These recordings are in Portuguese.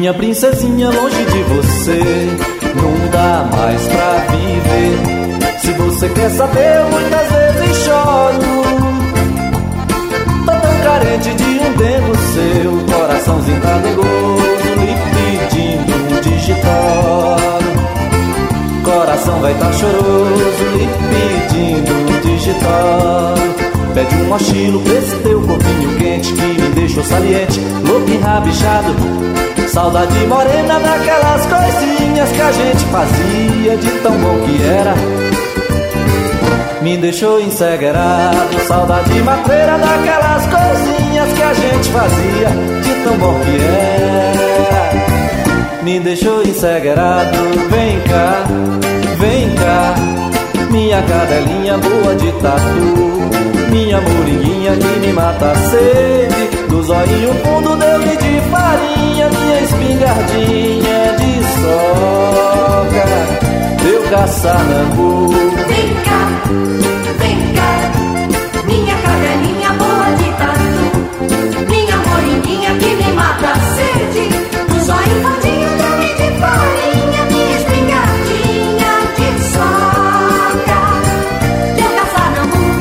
Minha princesinha, longe de você não dá mais pra viver. Se você quer saber, muitas vezes choro. Tô tão carente de um dedo seu, coraçãozinho tá dengoso, lhe pedindo um digitório. Coração vai tá choroso, lhe pedindo um digitório. Pede um mochilo pra esse teu corpinho quente que me deixou saliente, louco e rabichado. Saudade morena daquelas coisinhas que a gente fazia, de tão bom que era. Me deixou encegueirado. Saudade matreira daquelas coisinhas que a gente fazia, de tão bom que era. Me deixou encegueirado. Vem cá, minha cadelinha boa de tatu, minha moringuinha que me mata a sede, do zóio fundo deu-lhe de farinha, minha espingardinha de soca, deu caçanambu. Vem cá, minha cadelinha boa de tatu, minha moringuinha que me mata a sede, do zóio fundinho deu-lhe de farinha, minha espingardinha de soca, deu caçanambu.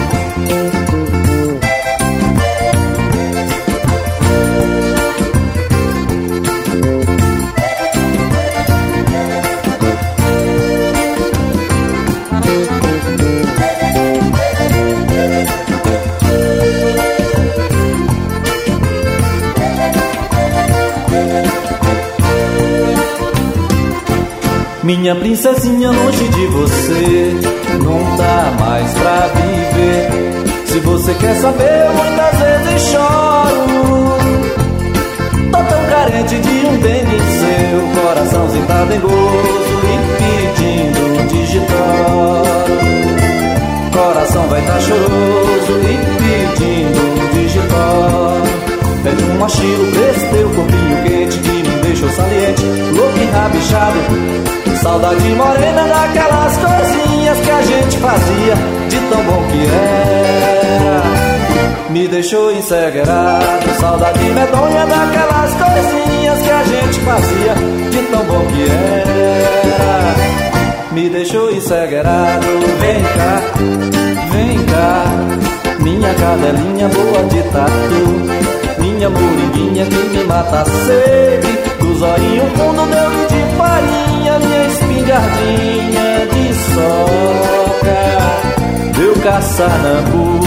Minha princesinha, longe de você não dá mais pra viver. Se você quer saber, muitas vezes choro. Tô tão carente de um dengue seu, coraçãozinho tá dengoso e pedindo um digitório. Coração vai tá choroso e pedindo um digitório. Pede um mochilo pra esse teu corpinho quente que me deixou saliente, louco e rabichado. Saudade morena daquelas coisinhas que a gente fazia, de tão bom que era. Me deixou encegueirado. Saudade medonha daquelas coisinhas que a gente fazia, de tão bom que era. Me deixou encegueirado. Vem cá, minha cadelinha boa de tatu, minha moringuinha que me mata a sede, do zóio fundo deu-lhe de farinha, minha espingardinha de soca, deu caçanambu.